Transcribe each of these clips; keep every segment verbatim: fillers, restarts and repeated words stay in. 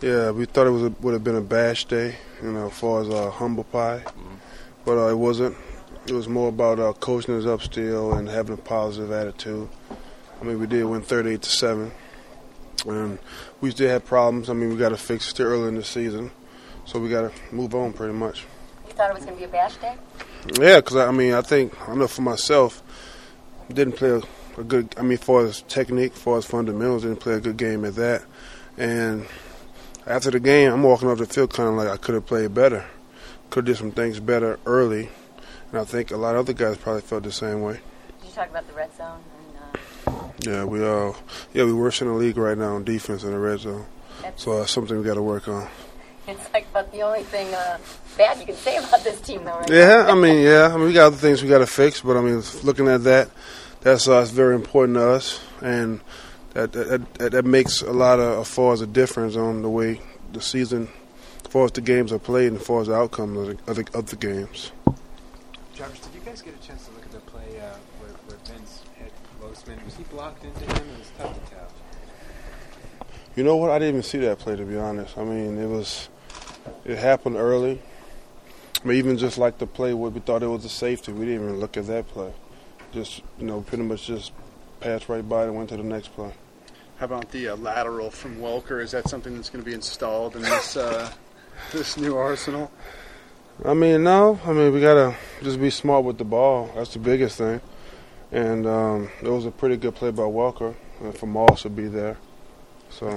Yeah, we thought it was a, would have been a bash day, you know, as far as uh, humble pie, mm-hmm. but uh, it wasn't. It was more about uh, coaching us up still and having a positive attitude. I mean, we did win thirty-eight to seven, and we still had problems. I mean, we got to fix it still early in the season, so we got to move on pretty much. You thought it was going to be a bash day? Yeah, because I mean, I think I know for myself, didn't play a, a good. I mean, as far as technique, as far as fundamentals, didn't play a good game at that. And after the game, I'm walking off the field kind of like I could have played better, could have did some things better early, and I think a lot of other guys probably felt the same way. Did you talk about the red zone? And, uh... Yeah, we uh, yeah, we worse in the league right now on defense in the red zone, that's so that's something we got to work on. It's like about the only thing uh, bad you can say about this team, though, right? Yeah, I mean, yeah, I mean, we got other things we got to fix, but I mean, looking at that, that's uh, very important to us, and that that, that that makes a lot of as far as a difference on the way the season, as far as the games are played, and as far as the outcome of the, of the, of the games. Jarvis, did you guys get a chance to look at the play uh, where, where Vince hit Losman? Was he blocked into him? It was tough to tell. You know what? I didn't even see that play, to be honest. I mean, it was. It happened early. I mean, even just like the play where we thought it was a safety, we didn't even look at that play. Just, you know, pretty much just passed right by and went to the next play. How about the uh, lateral from Welker? Is that something that's going to be installed in this uh, this new arsenal? I mean, no. I mean, we got to just be smart with the ball. That's the biggest thing. And um, it was a pretty good play by Welker. And for Moss to be there. So.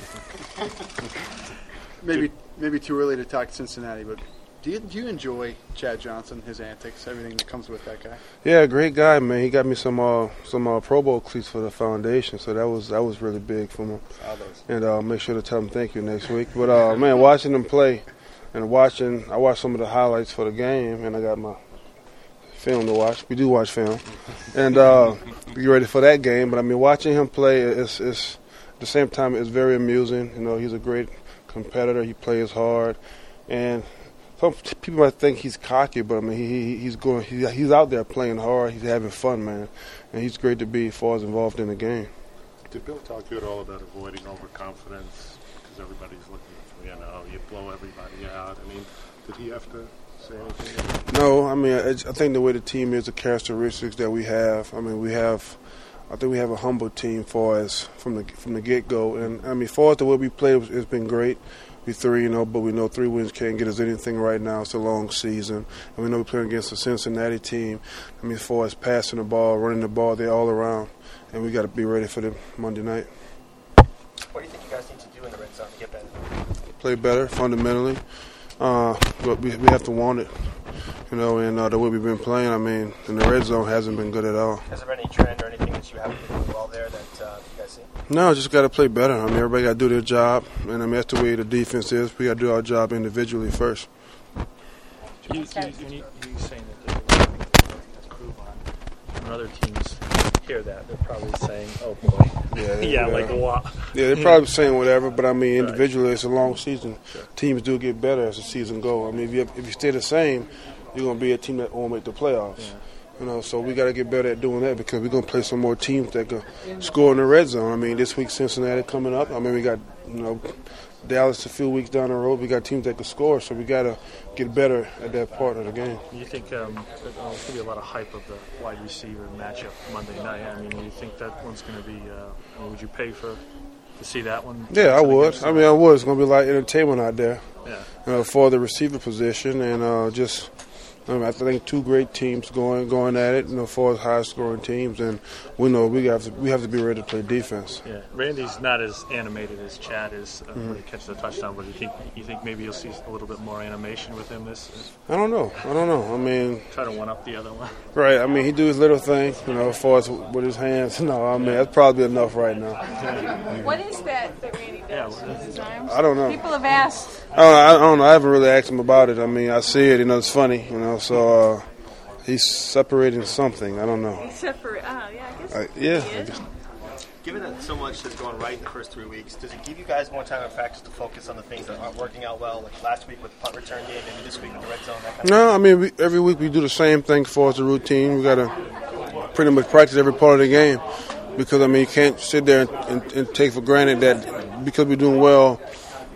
Maybe maybe too early to talk Cincinnati, but do you, do you enjoy Chad Johnson, his antics, everything that comes with that guy? Yeah, great guy, man. He got me some uh, some uh, Pro Bowl cleats for the foundation, so that was that was really big for him. And I'll uh, make sure to tell him thank you next week. But uh, man, watching him play and watching, I watched some of the highlights for the game, and I got my film to watch. We do watch film, and uh, be ready for that game. But I mean, watching him play, it's, it's at the same time it's very amusing. You know, he's a great competitor. He plays hard, and some people might think he's cocky, but I mean he, he's going. He, he's out there playing hard. He's having fun, man, and he's great to be as far as involved in the game. Did Bill talk to you at all about avoiding overconfidence because everybody's looking for, you know, you blow everybody out? I mean, did he have to say anything? No, I mean I, I think the way the team is, the characteristics that we have. I mean we have. I think we have a humble team for us from the from the get go, and I mean, for us the way we played, it's been great. We three, you know, but we know three wins can't get us anything right now. It's a long season, and we know we're playing against a Cincinnati team. I mean, as far as passing the ball, running the ball, they're all around, and we got to be ready for the Monday night. What do you think you guys need to do in the red zone to get better? Play better fundamentally, uh, but we we have to want it. You know, and uh, the way we've been playing, I mean, in the red zone hasn't been good at all. Has there been any trend or anything that you haven't been doing well there that uh, you guys see? No, just got to play better. I mean, everybody got to do their job, and I mean, that's the way the defense is. We got to do our job individually first. You, you, you, you saying that there's things to improve on. When other teams hear that, they're probably saying, "Oh boy, yeah, yeah, yeah, like what?" Yeah, they're probably saying whatever, but I mean, individually, it's a long season. Sure. Teams do get better as the season goes. I mean, if you if you stay the same, you're gonna be a team that won't make the playoffs. Yeah. You know, so we got to get better at doing that because we're going to play some more teams that can score in the red zone. I mean, this week Cincinnati coming up. I mean, we got, you know, Dallas a few weeks down the road. We got teams that can score, so we got to get better at that part of the game. You think um, there's going to be a lot of hype of the wide receiver matchup Monday night? I mean, do you think that one's going to be, uh, I mean, would you pay for to see that one? Yeah, I would. I mean, I would. It's going to be a lot of entertainment out there, yeah. You know, for the receiver position and uh, just – I, mean, I think two great teams going going at it, you know, for high scoring teams, and we know we have to we have to be ready to play defense. Yeah, Randy's not as animated as Chad is uh, mm-hmm. when he catches the touchdown. But you think you think maybe you'll see a little bit more animation with him this? I don't know. I don't know. I mean, try to one up the other one. Right. I mean, he do his little thing, you know, as far as with his hands. No, I mean that's probably enough right now. What is that that Randy does yeah, with his arms? I don't know. People have asked. I don't, know, I don't know. I haven't really asked him about it. I mean, I see it. You know, it's funny. You know, so uh, he's separating something. I don't know. He's separate. Ah, yeah. I guess. I, yeah. He is. Given that so much has gone right in the first three weeks, does it give you guys more time in practice to focus on the things that aren't working out well, like last week with the punt return game, maybe this week with the red zone? That kind no, of I mean we, every week we do the same thing for us, the routine. We got to pretty much practice every part of the game because I mean you can't sit there and, and, and take for granted that because we're doing well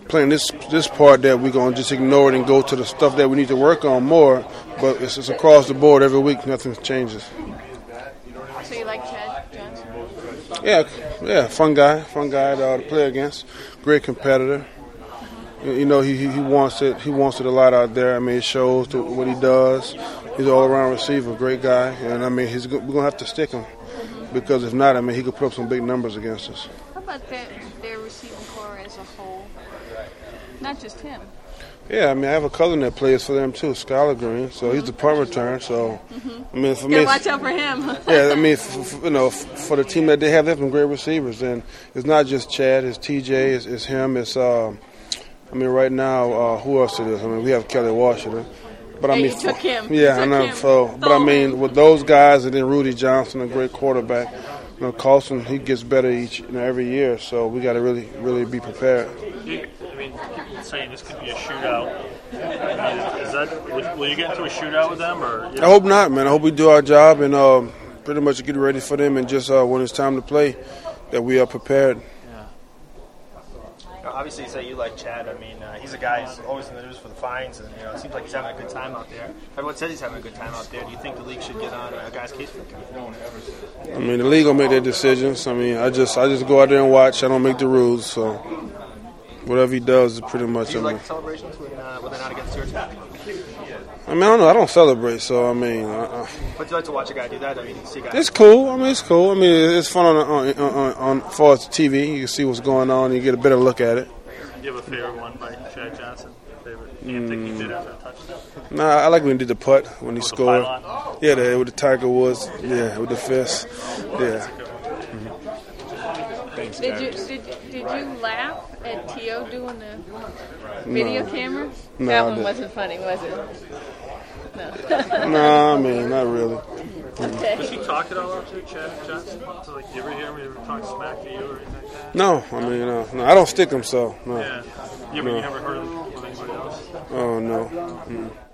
playing this this part that we're gonna just ignore it and go to the stuff that we need to work on more. But it's, it's across the board every week. Nothing changes. So you like Chad Johnson? Yeah, yeah, fun guy, fun guy to, uh, to play against. Great competitor. You know, he, he he wants it. He wants it a lot out there. I mean, it shows to what he does. He's an all-around receiver, great guy, and I mean, he's we're gonna have to stick him because if not, I mean, he could put up some big numbers against us. How about that, their receiving core as a whole? Not just him. Yeah, I mean, I have a cousin that plays for them too, Skylar Green. So he's the punt return. So I mean, for Gotta me, watch out for him. yeah, I mean, f- f- you know, f- for the team that they have, they have some great receivers, and it's not just Chad, it's T J, it's, it's him, it's. Um, I mean, right now, uh, who else it is? I mean, we have Kelly Washington. But I Yeah, mean, you took him. Yeah, You I took know. him. So, but I Throw mean, him. with those guys and then Rudy Johnson, a great quarterback. You know, Carlson, he gets better each you know, every year. So we got to really, really be prepared. You, I mean, people saying this could be a shootout. I mean, is that will, will you get into a shootout with them, or? You know? I hope not, man. I hope we do our job and um, pretty much get ready for them, and just uh, when it's time to play, that we are prepared. Obviously, you say you like Chad. I mean, uh, he's a guy who's always in the news for the fines, and you know, it seems like he's having a good time out there. Everyone says he's having a good time out there. Do you think the league should get on a guy's case for him? I mean, the league will make their decisions. I mean, I just I just go out there and watch. I don't make the rules, so whatever he does is pretty much. Do you I mean, like celebrations when, uh, when they're not against your team? I mean, I don't know. I don't celebrate, so I mean, uh, But do you like to watch a guy do that? I mean, you see guys. it's cool. I mean, it's cool. I mean, it's fun on on on, on as far as T V. You can see what's going on. You get a better look at it. Do you have a favorite one by Chad Johnson? Favorite anything he did after a touchdown? Nah, I like when he did the putt when he With the scored. pylon? Yeah, the, with the Tiger Woods. Yeah, with the fist. Yeah. Did you did, did you laugh at T O doing the video No. camera? No, that I one didn't. wasn't funny, was it? No. Nah, I mean, not really. Okay. Does he talk it all up to Chad Johnson? So, like, you ever hear him? You ever talk smack to you or anything like that? No, I mean, no, no, I don't stick him, so no. Yeah. You ever, No. you never heard him with anybody else? Oh no. Mm.